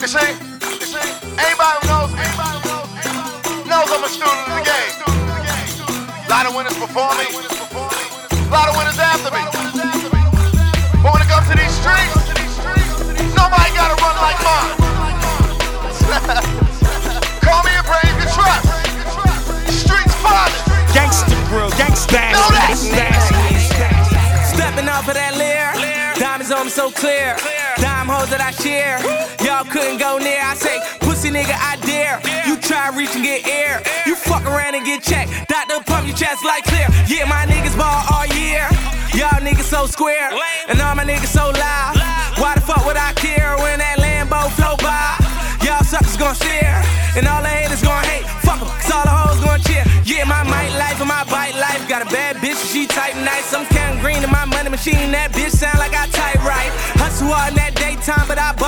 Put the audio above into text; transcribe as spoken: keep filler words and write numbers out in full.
You see? You see? Anybody who knows me knows I'm a student of the game. A lot of winners before me, a lot of winners after me. But when it comes to these streets, nobody gotta run like mine. Call me a brave you trust. Streets father. Gangsta bro, gangsta. Know that. Stepping off of that Lear, diamonds on me so clear. Dime hoes that I share, y'all couldn't go near. I say, pussy nigga, I dare. You try reach and get air, you fuck around and get checked. Doctor pump your chest like clear. Yeah, my niggas ball all year. Y'all niggas so square, and all my niggas so loud. Why the fuck would I care when that Lambo flow by? Y'all suckers gon' stare, and all the haters gon' hate. Fuck 'em, cause all the hoes gon' cheer. Yeah, my mic life and my bite life. Got a bad bitch, she type nice. I'm counting green in my money machine. That bitch sound like I type right. Hustle hard in that daytime, but I bought